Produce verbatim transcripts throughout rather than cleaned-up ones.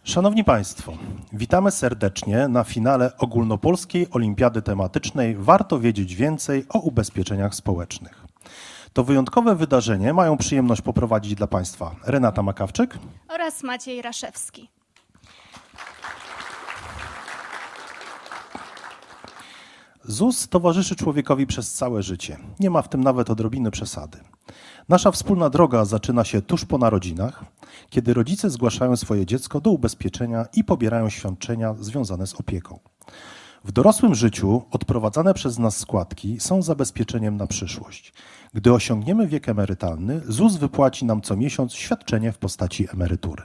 Szanowni Państwo, witamy serdecznie na finale Ogólnopolskiej Olimpiady Tematycznej Warto wiedzieć więcej o ubezpieczeniach społecznych. To wyjątkowe wydarzenie mają przyjemność poprowadzić dla Państwa Renata Makawczyk oraz Maciej Raszewski. Z U S towarzyszy człowiekowi przez całe życie. Nie ma w tym nawet odrobiny przesady. Nasza wspólna droga zaczyna się tuż po narodzinach, kiedy rodzice zgłaszają swoje dziecko do ubezpieczenia i pobierają świadczenia związane z opieką. W dorosłym życiu odprowadzane przez nas składki są zabezpieczeniem na przyszłość. Gdy osiągniemy wiek emerytalny, Z U S wypłaci nam co miesiąc świadczenie w postaci emerytury.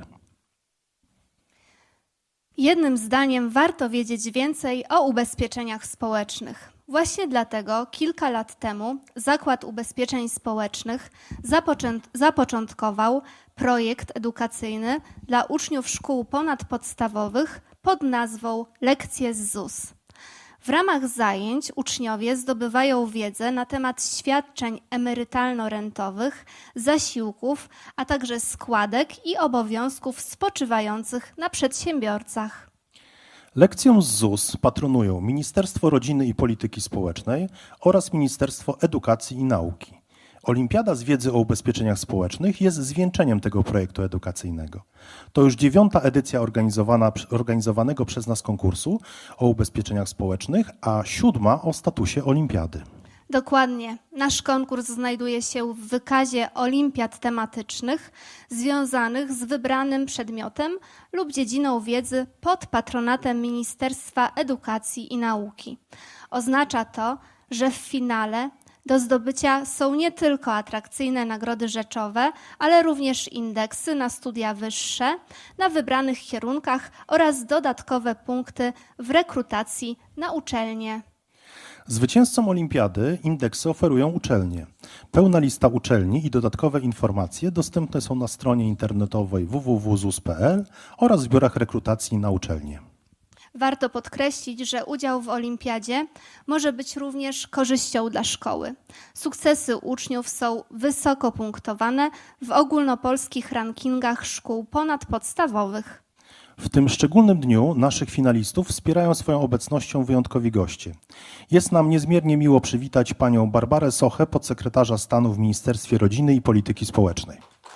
Jednym zdaniem warto wiedzieć więcej o ubezpieczeniach społecznych. Właśnie dlatego kilka lat temu Zakład Ubezpieczeń Społecznych zapoczę- zapoczątkował projekt edukacyjny dla uczniów szkół ponadpodstawowych pod nazwą Lekcje z Z U S. W ramach zajęć uczniowie zdobywają wiedzę na temat świadczeń emerytalno-rentowych, zasiłków, a także składek i obowiązków spoczywających na przedsiębiorcach. Lekcjom z Z U S patronują Ministerstwo Rodziny i Polityki Społecznej oraz Ministerstwo Edukacji i Nauki. Olimpiada z wiedzy o ubezpieczeniach społecznych jest zwieńczeniem tego projektu edukacyjnego. To już dziewiąta edycja organizowana, organizowanego przez nas konkursu o ubezpieczeniach społecznych, a siódma o statusie olimpiady. Dokładnie. Nasz konkurs znajduje się w wykazie olimpiad tematycznych związanych z wybranym przedmiotem lub dziedziną wiedzy pod patronatem Ministerstwa Edukacji i Nauki. Oznacza to, że w finale do zdobycia są nie tylko atrakcyjne nagrody rzeczowe, ale również indeksy na studia wyższe na wybranych kierunkach oraz dodatkowe punkty w rekrutacji na uczelnie. Zwycięzcom olimpiady indeksy oferują uczelnie. Pełna lista uczelni i dodatkowe informacje dostępne są na stronie internetowej w w w kropka z u s kropka p l oraz w biurach rekrutacji na uczelnie. Warto podkreślić, że udział w olimpiadzie może być również korzyścią dla szkoły. Sukcesy uczniów są wysoko punktowane w ogólnopolskich rankingach szkół ponadpodstawowych. W tym szczególnym dniu naszych finalistów wspierają swoją obecnością wyjątkowi goście. Jest nam niezmiernie miło przywitać panią Barbarę Sochę, podsekretarza stanu w Ministerstwie Rodziny i Polityki Społecznej.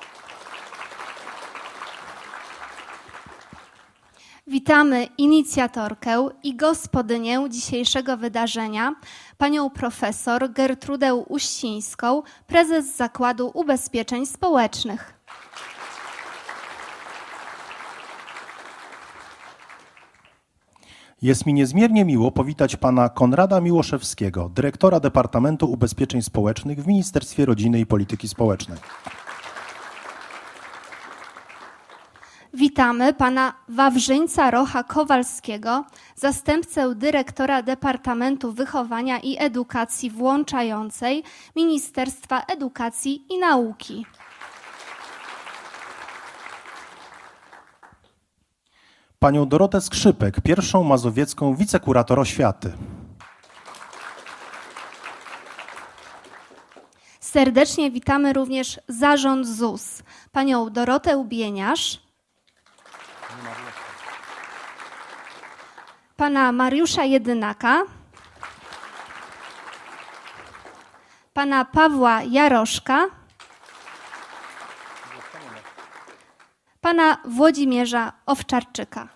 Witamy inicjatorkę i gospodynię dzisiejszego wydarzenia, panią profesor Gertrudę Uścińską, prezes Zakładu Ubezpieczeń Społecznych. Jest mi niezmiernie miło powitać pana Konrada Miłoszewskiego, dyrektora Departamentu Ubezpieczeń Społecznych w Ministerstwie Rodziny i Polityki Społecznej. Witamy pana Wawrzyńca Rocha-Kowalskiego, zastępcę dyrektora Departamentu Wychowania i Edukacji Włączającej Ministerstwa Edukacji i Nauki. Panią Dorotę Skrzypek, pierwszą mazowiecką wicekurator oświaty. Serdecznie witamy również zarząd Z U S, panią Dorotę Bieniasz, pana Mariusza Jedynaka, pana Pawła Jaroszka, pana Włodzimierza Owczarczyka.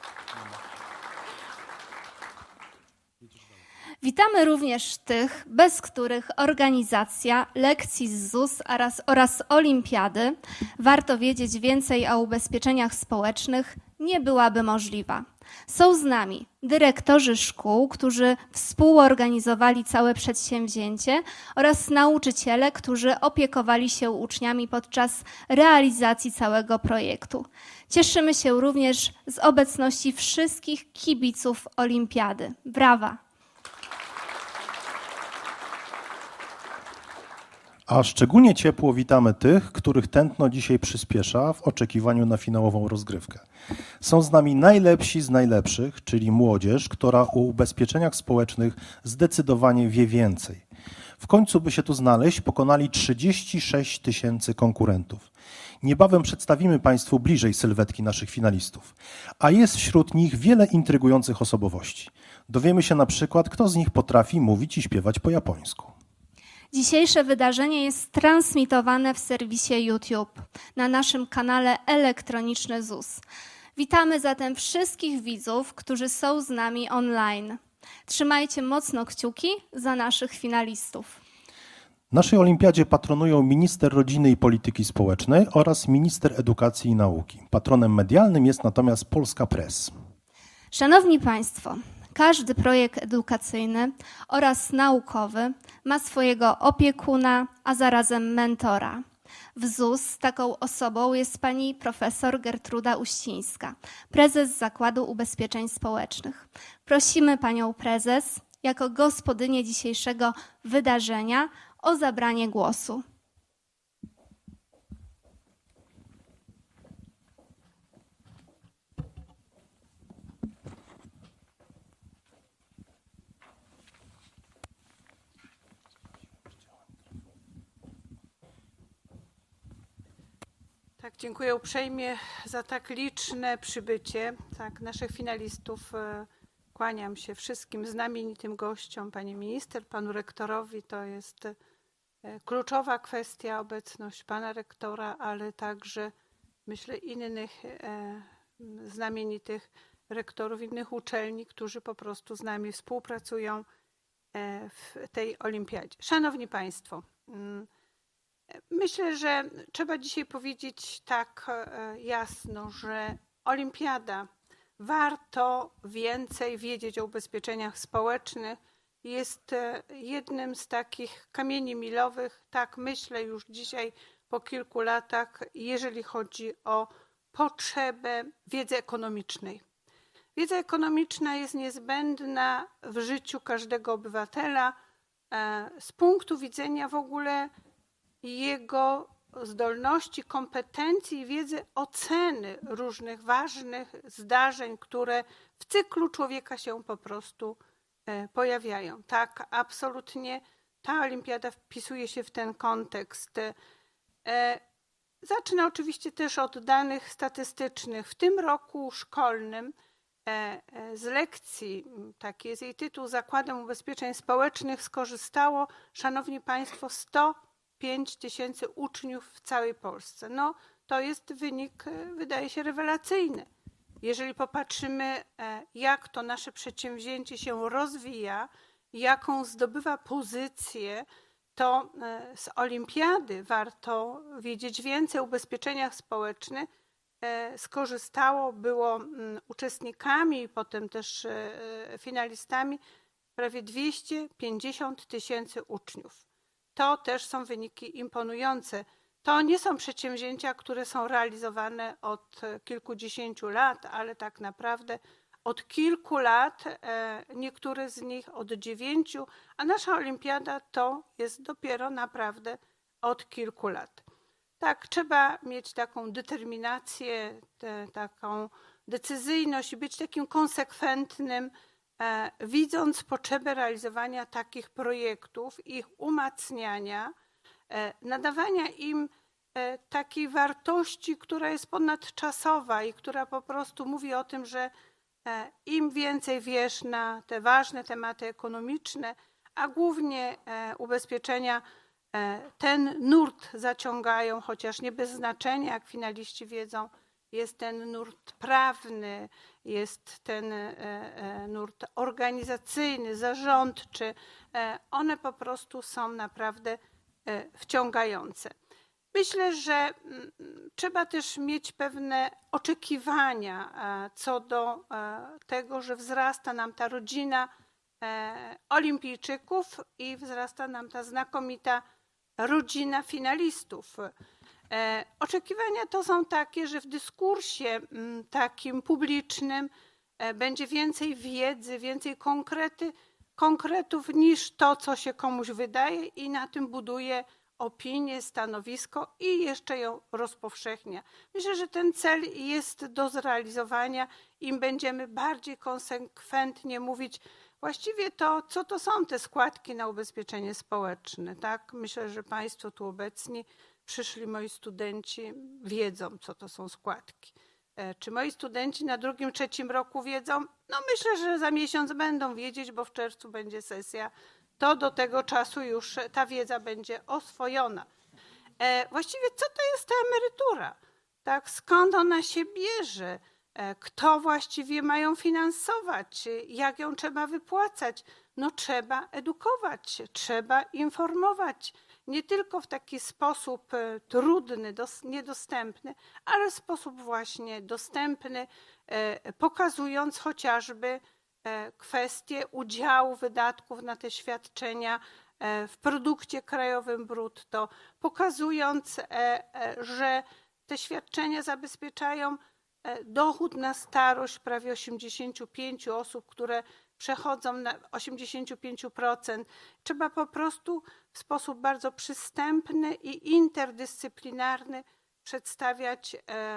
Witamy również tych, bez których organizacja lekcji z Z U S oraz, oraz olimpiady Warto wiedzieć więcej o ubezpieczeniach społecznych nie byłaby możliwa. Są z nami dyrektorzy szkół, którzy współorganizowali całe przedsięwzięcie oraz nauczyciele, którzy opiekowali się uczniami podczas realizacji całego projektu. Cieszymy się również z obecności wszystkich kibiców olimpiady. Brawa! A szczególnie ciepło witamy tych, których tętno dzisiaj przyspiesza w oczekiwaniu na finałową rozgrywkę. Są z nami najlepsi z najlepszych, czyli młodzież, która o ubezpieczeniach społecznych zdecydowanie wie więcej. W końcu, by się tu znaleźć, pokonali trzydzieści sześć tysięcy konkurentów. Niebawem przedstawimy Państwu bliżej sylwetki naszych finalistów, a jest wśród nich wiele intrygujących osobowości. Dowiemy się na przykład, kto z nich potrafi mówić i śpiewać po japońsku. Dzisiejsze wydarzenie jest transmitowane w serwisie YouTube na naszym kanale Elektroniczny Z U S. Witamy zatem wszystkich widzów, którzy są z nami online. Trzymajcie mocno kciuki za naszych finalistów. Naszej olimpiadzie patronują minister rodziny i polityki społecznej oraz minister edukacji i nauki. Patronem medialnym jest natomiast Polska Press. Szanowni Państwo, każdy projekt edukacyjny oraz naukowy ma swojego opiekuna, a zarazem mentora. W Z U S taką osobą jest pani profesor Gertruda Uścińska, prezes Zakładu Ubezpieczeń Społecznych. Prosimy panią prezes jako gospodynię dzisiejszego wydarzenia o zabranie głosu. Tak, dziękuję uprzejmie za tak liczne przybycie tak, naszych finalistów. Kłaniam się wszystkim znamienitym gościom, pani minister, panu rektorowi. To jest kluczowa kwestia, obecność pana rektora, ale także myślę innych znamienitych rektorów innych uczelni, którzy po prostu z nami współpracują w tej olimpiadzie. Szanowni Państwo, myślę, że trzeba dzisiaj powiedzieć tak jasno, że olimpiada, warto więcej wiedzieć o ubezpieczeniach społecznych, jest jednym z takich kamieni milowych, tak myślę już dzisiaj po kilku latach, jeżeli chodzi o potrzebę wiedzy ekonomicznej. Wiedza ekonomiczna jest niezbędna w życiu każdego obywatela z punktu widzenia w ogóle jego zdolności, kompetencji i wiedzy oceny różnych ważnych zdarzeń, które w cyklu człowieka się po prostu pojawiają. Tak, absolutnie ta olimpiada wpisuje się w ten kontekst. Zacznę oczywiście też od danych statystycznych. W tym roku szkolnym z lekcji, taki jest jej tytuł, Zakładem Ubezpieczeń Społecznych skorzystało, szanowni Państwo, sto pięć tysięcy uczniów w całej Polsce. No, to jest wynik, wydaje się, rewelacyjny. Jeżeli popatrzymy, jak to nasze przedsięwzięcie się rozwija, jaką zdobywa pozycję, to z olimpiady warto wiedzieć więcej o ubezpieczeniach społecznych. Skorzystało, było uczestnikami i potem też finalistami prawie dwieście pięćdziesiąt tysięcy uczniów. To też są wyniki imponujące. To nie są przedsięwzięcia, które są realizowane od kilkudziesięciu lat, ale tak naprawdę od kilku lat, niektóre z nich od dziewięciu, a nasza olimpiada to jest dopiero naprawdę od kilku lat. Tak, trzeba mieć taką determinację, te, taką decyzyjność i być takim konsekwentnym, e, widząc potrzebę realizowania takich projektów, ich umacniania, e, nadawania im e, takiej wartości, która jest ponadczasowa i która po prostu mówi o tym, że e, im więcej wiesz na te ważne tematy ekonomiczne, a głównie e, ubezpieczenia, ten nurt zaciągają, chociaż nie bez znaczenia, jak finaliści wiedzą, jest ten nurt prawny, jest ten nurt organizacyjny, zarządczy. One po prostu są naprawdę wciągające. Myślę, że trzeba też mieć pewne oczekiwania co do tego, że wzrasta nam ta rodzina olimpijczyków i wzrasta nam ta znakomita rodzina finalistów. E, oczekiwania to są takie, że w dyskursie m, takim publicznym e, będzie więcej wiedzy, więcej konkrety, konkretów niż to, co się komuś wydaje i na tym buduje opinię, stanowisko i jeszcze ją rozpowszechnia. Myślę, że ten cel jest do zrealizowania. Im będziemy bardziej konsekwentnie mówić Właściwie to, co to są te składki na ubezpieczenie społeczne, tak? Myślę, że Państwo tu obecni, przyszli moi studenci, wiedzą, co to są składki. Czy moi studenci na drugim, trzecim roku wiedzą? No myślę, że za miesiąc będą wiedzieć, bo w czerwcu będzie sesja. To do tego czasu już ta wiedza będzie oswojona. Właściwie co to jest ta emerytura? Tak, skąd ona się bierze? Kto właściwie ma ją finansować? Jak ją trzeba wypłacać? No trzeba edukować, trzeba informować. Nie tylko w taki sposób trudny, niedostępny, ale w sposób właśnie dostępny, pokazując chociażby kwestię udziału wydatków na te świadczenia w produkcie krajowym brutto, pokazując, że te świadczenia zabezpieczają dochód na starość prawie osiemdziesięciu pięciu osób, które przechodzą na osiemdziesiąt pięć procent. Trzeba po prostu w sposób bardzo przystępny i interdyscyplinarny przedstawiać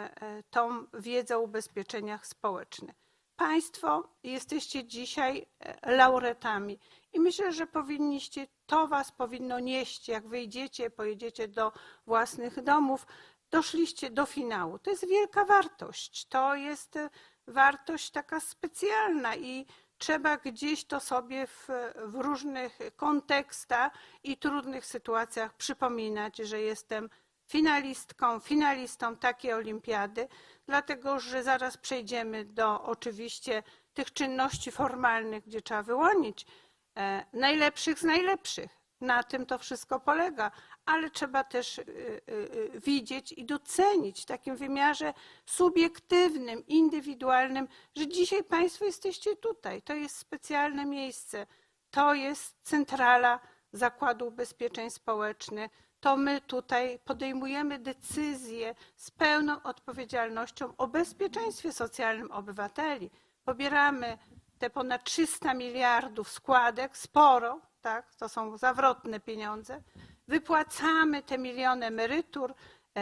tą wiedzę o ubezpieczeniach społecznych. Państwo jesteście dzisiaj laureatami i myślę, że powinniście, to was powinno nieść, jak wyjdziecie, pojedziecie do własnych domów, doszliście do finału. To jest wielka wartość, to jest wartość taka specjalna i trzeba gdzieś to sobie w, w różnych kontekstach i trudnych sytuacjach przypominać, że jestem finalistką, finalistą takiej olimpiady, dlatego że zaraz przejdziemy do oczywiście tych czynności formalnych, gdzie trzeba wyłonić najlepszych z najlepszych. Na tym to wszystko polega, ale trzeba też widzieć i docenić w takim wymiarze subiektywnym, indywidualnym, że dzisiaj Państwo jesteście tutaj. To jest specjalne miejsce, to jest centrala Zakładu Ubezpieczeń Społecznych. To my tutaj podejmujemy decyzje z pełną odpowiedzialnością o bezpieczeństwie socjalnym obywateli. Pobieramy te ponad trzysta miliardów składek, sporo, tak, to są zawrotne pieniądze. Wypłacamy te miliony emerytur,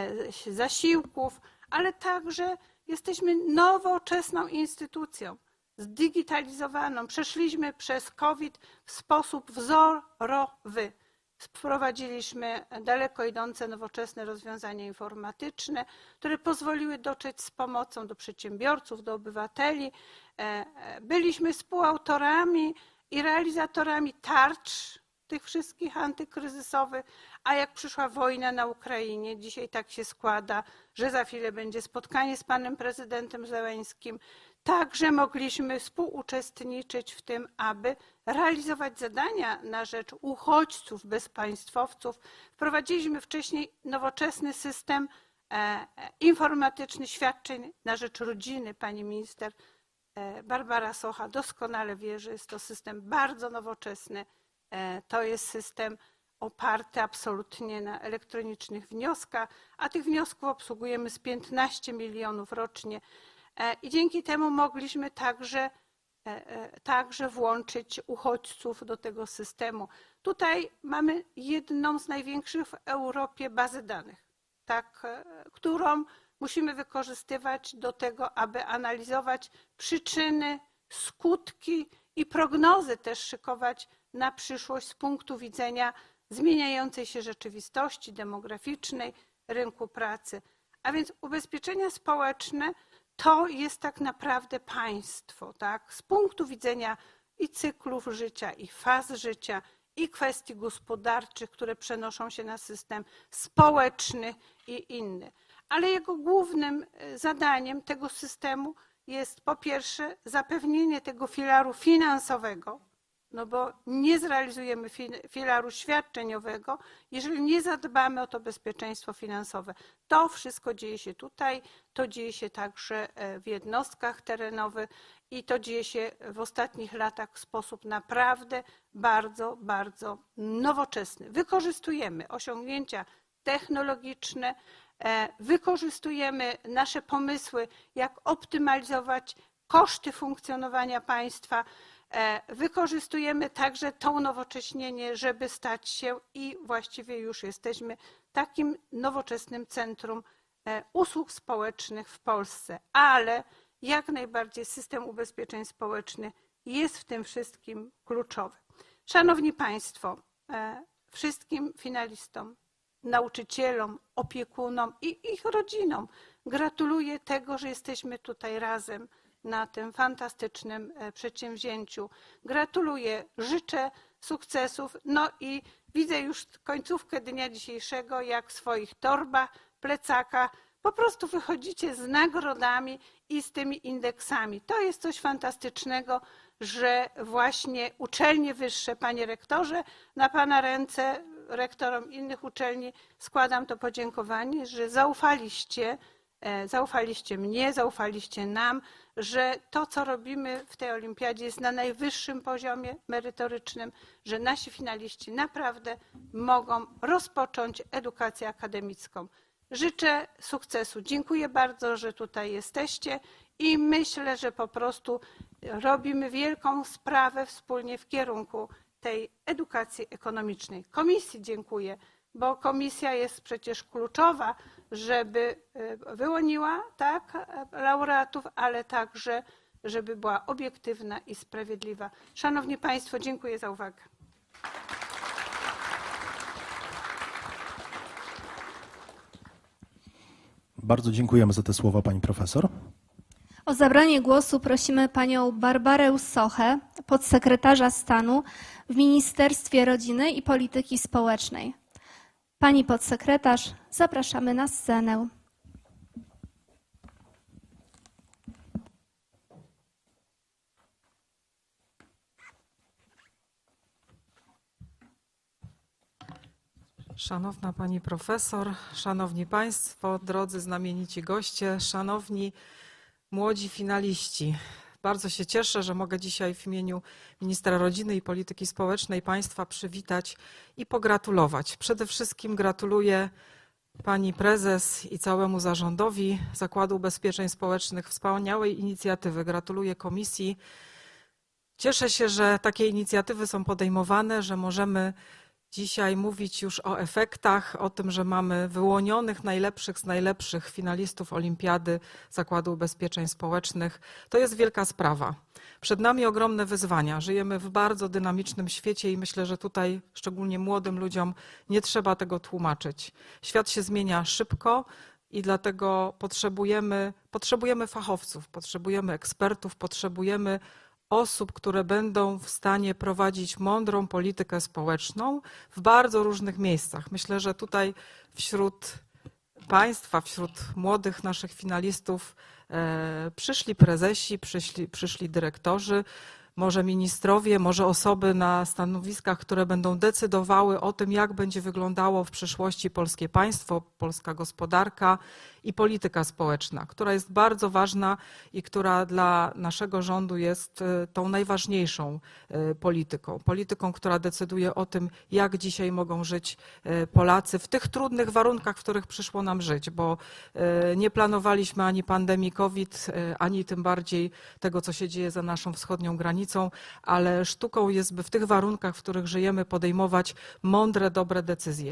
zasiłków, ale także jesteśmy nowoczesną instytucją, zdigitalizowaną. Przeszliśmy przez COVID w sposób wzorowy. Wprowadziliśmy daleko idące nowoczesne rozwiązania informatyczne, które pozwoliły dotrzeć z pomocą do przedsiębiorców, do obywateli. Byliśmy współautorami i realizatorami tarcz tych wszystkich antykryzysowych, a jak przyszła wojna na Ukrainie, dzisiaj tak się składa, że za chwilę będzie spotkanie z panem prezydentem Zełenskim, także mogliśmy współuczestniczyć w tym, aby realizować zadania na rzecz uchodźców, bezpaństwowców. Wprowadziliśmy wcześniej nowoczesny system informatyczny świadczeń na rzecz rodziny. Pani minister Barbara Socha doskonale wie, że jest to system bardzo nowoczesny. To jest system oparty absolutnie na elektronicznych wnioskach, a tych wniosków obsługujemy z piętnastu milionów rocznie. I dzięki temu mogliśmy także, także włączyć uchodźców do tego systemu. Tutaj mamy jedną z największych w Europie bazy danych, tak, którą musimy wykorzystywać do tego, aby analizować przyczyny, skutki i prognozy też szykować na przyszłość z punktu widzenia zmieniającej się rzeczywistości demograficznej, rynku pracy. A więc ubezpieczenia społeczne to jest tak naprawdę państwo, tak? Z punktu widzenia i cyklów życia, i faz życia, i kwestii gospodarczych, które przenoszą się na system społeczny i inny. Ale jego głównym zadaniem tego systemu jest po pierwsze zapewnienie tego filaru finansowego, no bo nie zrealizujemy filaru świadczeniowego, jeżeli nie zadbamy o to bezpieczeństwo finansowe. To wszystko dzieje się tutaj, to dzieje się także w jednostkach terenowych i to dzieje się w ostatnich latach w sposób naprawdę bardzo, bardzo nowoczesny. Wykorzystujemy osiągnięcia technologiczne, wykorzystujemy nasze pomysły, jak optymalizować koszty funkcjonowania państwa, wykorzystujemy także to unowocześnienie, żeby stać się i właściwie już jesteśmy takim nowoczesnym centrum usług społecznych w Polsce. Ale jak najbardziej system ubezpieczeń społecznych jest w tym wszystkim kluczowy. Szanowni Państwo, wszystkim finalistom, nauczycielom, opiekunom i ich rodzinom gratuluję tego, że jesteśmy tutaj razem na tym fantastycznym przedsięwzięciu. Gratuluję, życzę sukcesów, no i widzę już końcówkę dnia dzisiejszego, jak w swoich torbach, plecakach po prostu wychodzicie z nagrodami i z tymi indeksami. To jest coś fantastycznego, że właśnie uczelnie wyższe, panie rektorze, na pana ręce, rektorom innych uczelni składam to podziękowanie, że zaufaliście, zaufaliście mnie, zaufaliście nam, że to, co robimy w tej olimpiadzie jest na najwyższym poziomie merytorycznym, że nasi finaliści naprawdę mogą rozpocząć edukację akademicką. Życzę sukcesu. Dziękuję bardzo, że tutaj jesteście i myślę, że po prostu robimy wielką sprawę wspólnie w kierunku tej edukacji ekonomicznej. Komisji dziękuję, bo komisja jest przecież kluczowa, żeby wyłoniła tak, laureatów, ale także, żeby była obiektywna i sprawiedliwa. Szanowni Państwo, dziękuję za uwagę. Bardzo dziękujemy za te słowa, pani profesor. O zabranie głosu prosimy panią Barbarę Sochę, podsekretarza stanu w Ministerstwie Rodziny i Polityki Społecznej. Pani podsekretarz, zapraszamy na scenę. Szanowna pani profesor, szanowni państwo, drodzy znamienici goście, szanowni młodzi finaliści. Bardzo się cieszę, że mogę dzisiaj w imieniu Ministra Rodziny i Polityki Społecznej państwa przywitać i pogratulować. Przede wszystkim gratuluję pani prezes i całemu zarządowi Zakładu Ubezpieczeń Społecznych wspaniałej inicjatywy. Gratuluję komisji. Cieszę się, że takie inicjatywy są podejmowane, że możemy dzisiaj mówić już o efektach, o tym, że mamy wyłonionych najlepszych z najlepszych finalistów Olimpiady Zakładu Ubezpieczeń Społecznych. To jest wielka sprawa. Przed nami ogromne wyzwania. Żyjemy w bardzo dynamicznym świecie i myślę, że tutaj szczególnie młodym ludziom nie trzeba tego tłumaczyć. Świat się zmienia szybko i dlatego potrzebujemy, potrzebujemy fachowców, potrzebujemy ekspertów, potrzebujemy osób, które będą w stanie prowadzić mądrą politykę społeczną w bardzo różnych miejscach. Myślę, że tutaj wśród państwa, wśród młodych naszych finalistów e, przyszli prezesi, przyszli, przyszli dyrektorzy, może ministrowie, może osoby na stanowiskach, które będą decydowały o tym, jak będzie wyglądało w przyszłości polskie państwo, polska gospodarka i polityka społeczna, która jest bardzo ważna i która dla naszego rządu jest tą najważniejszą polityką. Polityką, która decyduje o tym, jak dzisiaj mogą żyć Polacy w tych trudnych warunkach, w których przyszło nam żyć, bo nie planowaliśmy ani pandemii COVID, ani tym bardziej tego, co się dzieje za naszą wschodnią granicą, ale sztuką jest, by w tych warunkach, w których żyjemy, podejmować mądre, dobre decyzje.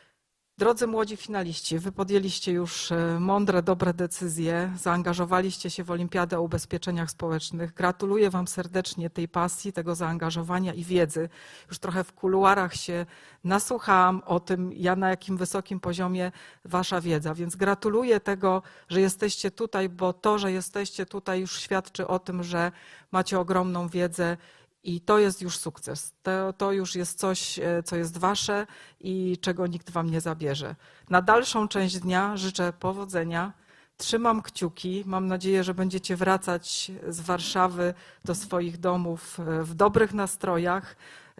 Drodzy młodzi finaliści, wy podjęliście już mądre, dobre decyzje, zaangażowaliście się w Olimpiadę o Ubezpieczeniach Społecznych. Gratuluję wam serdecznie tej pasji, tego zaangażowania i wiedzy. Już trochę w kuluarach się nasłuchałam o tym, ja na jakim wysokim poziomie wasza wiedza, więc gratuluję tego, że jesteście tutaj, bo to, że jesteście tutaj już świadczy o tym, że macie ogromną wiedzę. I to jest już sukces. To, to już jest coś, co jest wasze i czego nikt wam nie zabierze. Na dalszą część dnia życzę powodzenia. Trzymam kciuki. Mam nadzieję, że będziecie wracać z Warszawy do swoich domów w dobrych nastrojach,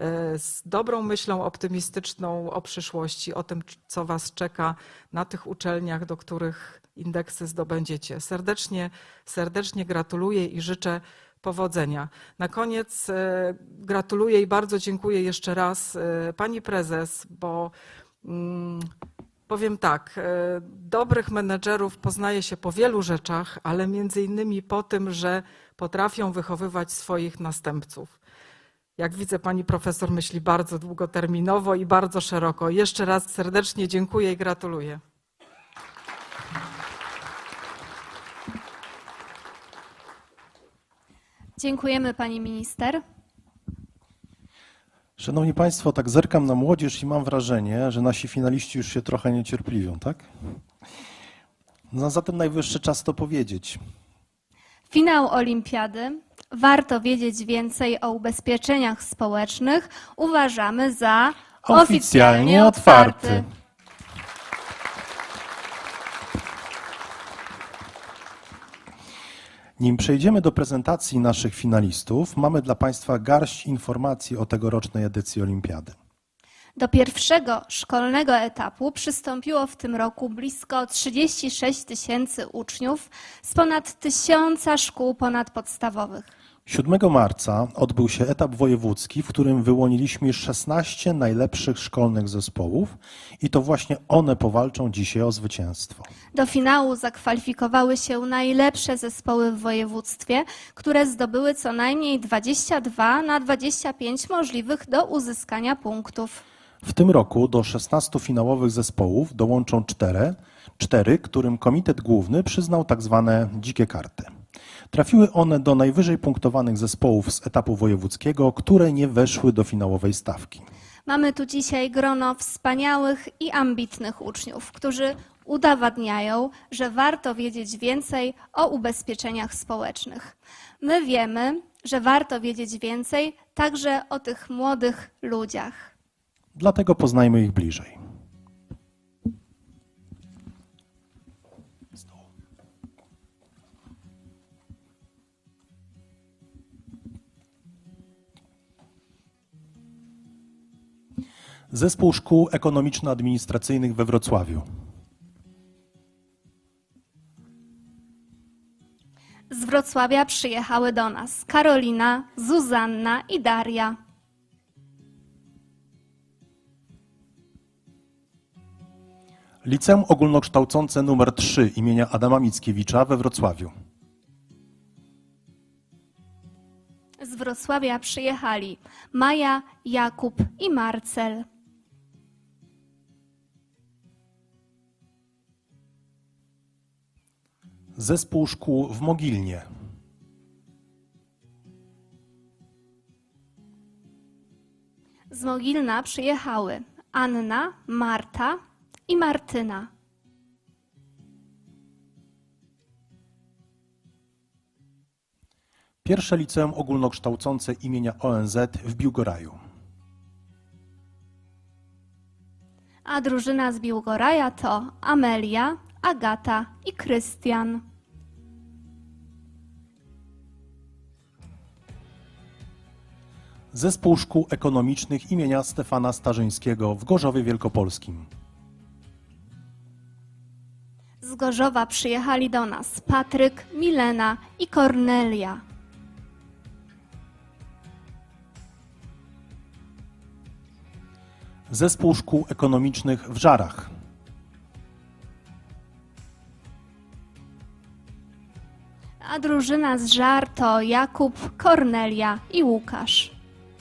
z dobrą myślą optymistyczną o przyszłości, o tym, co was czeka na tych uczelniach, do których indeksy zdobędziecie. Serdecznie, serdecznie gratuluję i życzę powodzenia. Na koniec gratuluję i bardzo dziękuję jeszcze raz pani prezes, bo mm, powiem tak, dobrych menedżerów poznaje się po wielu rzeczach, ale między innymi po tym, że potrafią wychowywać swoich następców. Jak widzę, pani profesor myśli bardzo długoterminowo i bardzo szeroko. Jeszcze raz serdecznie dziękuję i gratuluję. Dziękujemy pani minister. Szanowni Państwo, tak zerkam na młodzież i mam wrażenie, że nasi finaliści już się trochę niecierpliwią, tak? No zatem najwyższy czas to powiedzieć. Finał olimpiady. Warto wiedzieć więcej o ubezpieczeniach społecznych. Uważamy za Oficjalnie oficjalnie otwarty. otwarty. Nim przejdziemy do prezentacji naszych finalistów, mamy dla Państwa garść informacji o tegorocznej edycji olimpiady. Do pierwszego szkolnego etapu przystąpiło w tym roku blisko trzydzieści sześć tysięcy uczniów z ponad tysiąca szkół ponadpodstawowych. siódmego marca odbył się etap wojewódzki, w którym wyłoniliśmy szesnaście najlepszych szkolnych zespołów i to właśnie one powalczą dzisiaj o zwycięstwo. Do finału zakwalifikowały się najlepsze zespoły w województwie, które zdobyły co najmniej dwadzieścia dwa na dwadzieścia pięć możliwych do uzyskania punktów. W tym roku do szesnastu finałowych zespołów dołączą cztery, cztery, którym Komitet Główny przyznał tak zwane dzikie karty. Trafiły one do najwyżej punktowanych zespołów z etapu wojewódzkiego, które nie weszły do finałowej stawki. Mamy tu dzisiaj grono wspaniałych i ambitnych uczniów, którzy udowadniają, że warto wiedzieć więcej o ubezpieczeniach społecznych. My wiemy, że warto wiedzieć więcej także o tych młodych ludziach. Dlatego poznajmy ich bliżej. Zespół Szkół Ekonomiczno-Administracyjnych we Wrocławiu. Z Wrocławia przyjechały do nas Karolina, Zuzanna i Daria. Liceum Ogólnokształcące nr trzy imienia Adama Mickiewicza we Wrocławiu. Z Wrocławia przyjechali Maja, Jakub i Marcel. Zespół Szkół w Mogilnie. Z Mogilna przyjechały Anna, Marta i Martyna. Pierwsze Liceum Ogólnokształcące imienia O N Z w Biłgoraju. A drużyna z Biłgoraja to Amelia, Agata i Krystian. Zespół Szkół Ekonomicznych imienia Stefana Starzyńskiego w Gorzowie Wielkopolskim. Z Gorzowa przyjechali do nas Patryk, Milena i Kornelia. Zespół Szkół Ekonomicznych w Żarach. A drużyna z Żar to Jakub, Kornelia i Łukasz.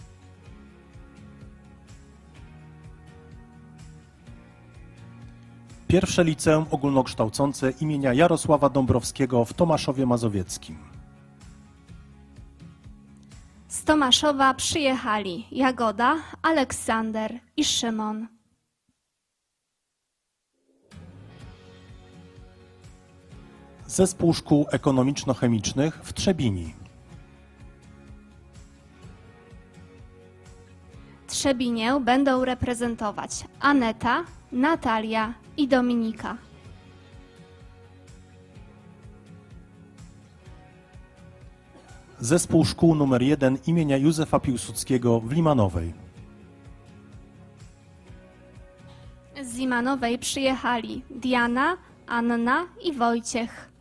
Pierwsze Liceum Ogólnokształcące imienia Jarosława Dąbrowskiego w Tomaszowie Mazowieckim. Z Tomaszowa przyjechali Jagoda, Aleksander i Szymon. Zespół Szkół Ekonomiczno-Chemicznych w Trzebini. Trzebinię będą reprezentować Aneta, Natalia i Dominika. Zespół Szkół nr jeden imienia Józefa Piłsudskiego w Limanowej. Z Limanowej przyjechali Diana, Anna i Wojciech.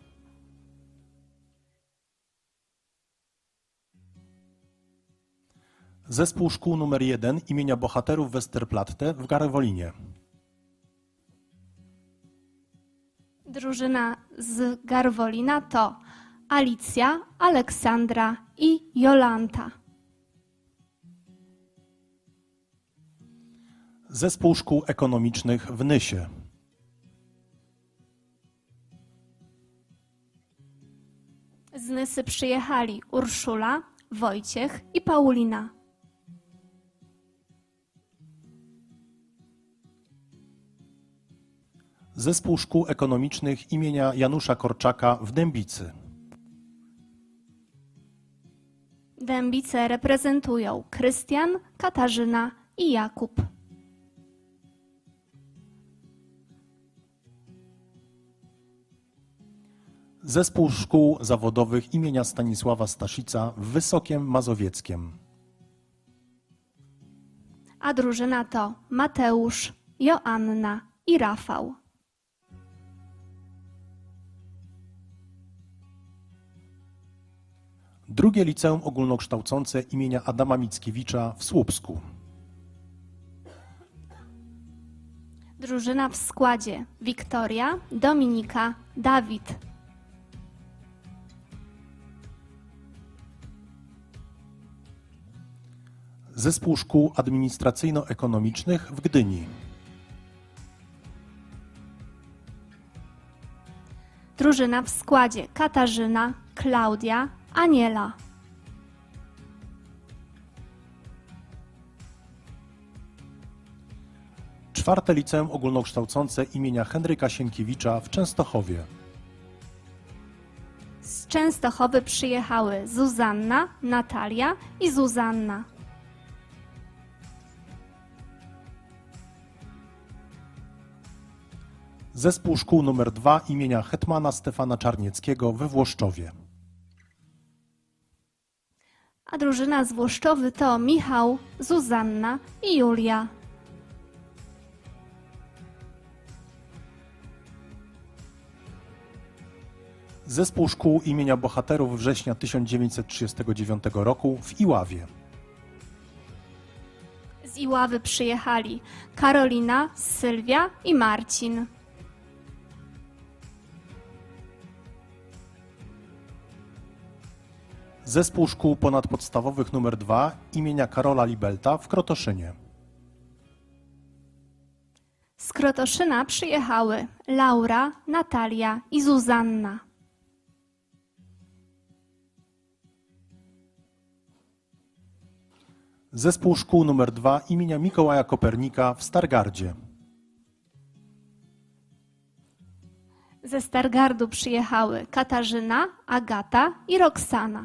Zespół Szkół nr jeden imienia Bohaterów Westerplatte w Garwolinie. Drużyna z Garwolina to Alicja, Aleksandra i Jolanta. Zespół Szkół Ekonomicznych w Nysie. Z Nysy przyjechali Urszula, Wojciech i Paulina. Zespół Szkół Ekonomicznych imienia Janusza Korczaka w Dębicy. Dębice reprezentują Krystian, Katarzyna i Jakub. Zespół Szkół Zawodowych imienia Stanisława Staszica w Wysokiem Mazowieckiem. A drużyna to Mateusz, Joanna i Rafał. Drugie Liceum Ogólnokształcące imienia Adama Mickiewicza w Słupsku. Drużyna w składzie Wiktoria, Dominika, Dawid. Zespół Szkół Administracyjno-Ekonomicznych w Gdyni. Drużyna w składzie Katarzyna, Klaudia, Aniela. Czwarte Liceum Ogólnokształcące imienia Henryka Sienkiewicza w Częstochowie. Z Częstochowy przyjechały Zuzanna, Natalia i Zuzanna. Zespół Szkół nr dwa imienia hetmana Stefana Czarnieckiego we Włoszczowie. A drużyna z Włoszczowy to Michał, Zuzanna i Julia. Zespół Szkół imienia Bohaterów Września tysiąc dziewięćset trzydziestego dziewiątego roku w Iławie. Z Iławy przyjechali Karolina, Sylwia i Marcin. Zespół Szkół Ponadpodstawowych nr dwa imienia Karola Libelta w Krotoszynie. Z Krotoszyna przyjechały Laura, Natalia i Zuzanna. Zespół Szkół nr dwa imienia Mikołaja Kopernika w Stargardzie. Ze Stargardu przyjechały Katarzyna, Agata i Roxana.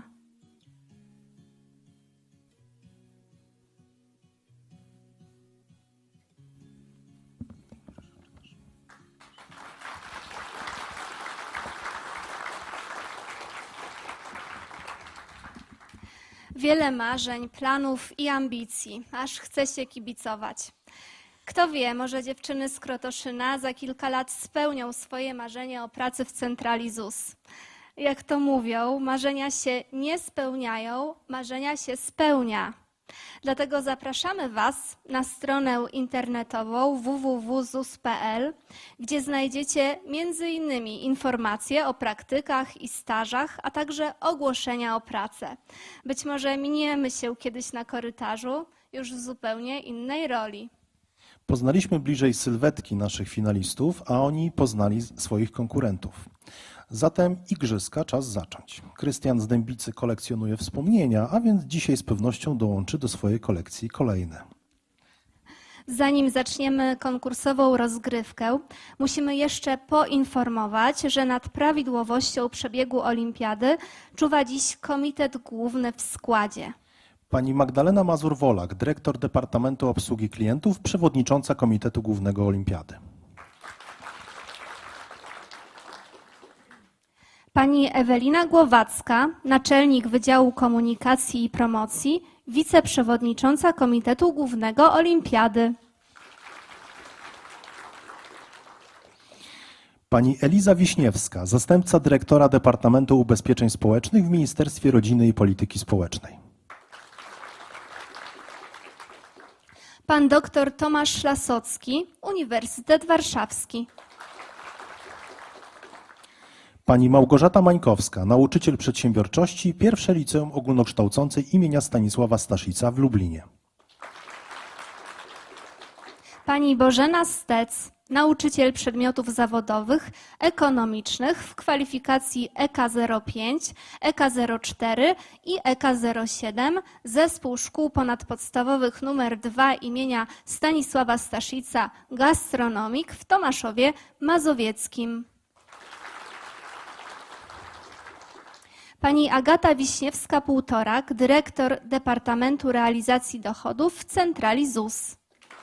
Wiele marzeń, planów i ambicji, aż chce się kibicować. Kto wie, może dziewczyny z Krotoszyna za kilka lat spełnią swoje marzenie o pracy w centrali Z U S. Jak to mówią, marzenia się nie spełniają, marzenia się spełnia. Dlatego zapraszamy Was na stronę internetową w w w kropka z u s kropka p l, gdzie znajdziecie między innymi informacje o praktykach i stażach, a także ogłoszenia o pracę. Być może miniemy się kiedyś na korytarzu, już w zupełnie innej roli. Poznaliśmy bliżej sylwetki naszych finalistów, a oni poznali swoich konkurentów. Zatem igrzyska czas zacząć. Krystian z Dębicy kolekcjonuje wspomnienia, a więc dzisiaj z pewnością dołączy do swojej kolekcji kolejne. Zanim zaczniemy konkursową rozgrywkę, musimy jeszcze poinformować, że nad prawidłowością przebiegu olimpiady czuwa dziś Komitet Główny w składzie. Pani Magdalena Mazur-Wolak, dyrektor Departamentu Obsługi Klientów, przewodnicząca Komitetu Głównego Olimpiady. Pani Ewelina Głowacka, naczelnik Wydziału Komunikacji i Promocji, wiceprzewodnicząca Komitetu Głównego Olimpiady. Pani Eliza Wiśniewska, zastępca dyrektora Departamentu Ubezpieczeń Społecznych w Ministerstwie Rodziny i Polityki Społecznej. Pan dr Tomasz Lasocki, Uniwersytet Warszawski. Pani Małgorzata Mańkowska, nauczyciel przedsiębiorczości, pierwsze Liceum Ogólnokształcące imienia Stanisława Staszica w Lublinie. Pani Bożena Stec, nauczyciel przedmiotów zawodowych ekonomicznych w kwalifikacji E K zero pięć, E K zero cztery i E K zero siedem, Zespół Szkół Ponadpodstawowych nr dwa imienia Stanisława Staszica Gastronomik w Tomaszowie Mazowieckim. Pani Agata Wiśniewska-Półtorak, dyrektor Departamentu Realizacji Dochodów w Centrali Z U S.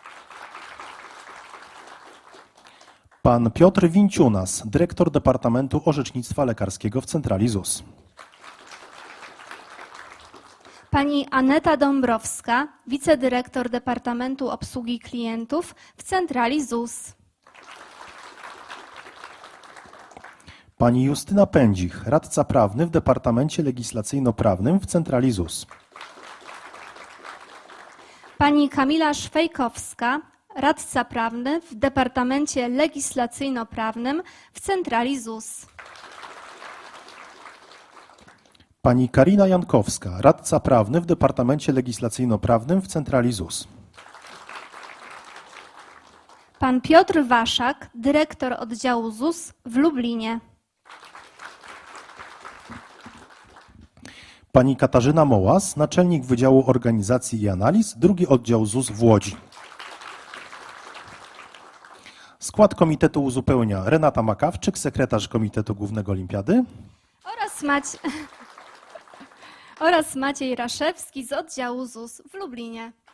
Pan Piotr Winciunas, dyrektor Departamentu Orzecznictwa Lekarskiego w Centrali Z U S. Pani Aneta Dąbrowska, wicedyrektor Departamentu Obsługi Klientów w Centrali Z U S. Pani Justyna Pędzich, radca prawny w Departamencie Legislacyjno-Prawnym w Centrali Z U S. Pani Kamila Szwejkowska, radca prawny w Departamencie Legislacyjno-Prawnym w Centrali Z U S. Pani Karina Jankowska, radca prawny w Departamencie Legislacyjno-Prawnym w Centrali Z U S. Pan Piotr Waszak, dyrektor oddziału Z U S w Lublinie. Pani Katarzyna Mołas, naczelnik Wydziału Organizacji i Analiz, drugi oddział Z U S w Łodzi. Skład komitetu uzupełnia Renata Makawczyk, sekretarz Komitetu Głównego Olimpiady Oraz, Macie... oraz Maciej Raszewski z oddziału Z U S w Lublinie.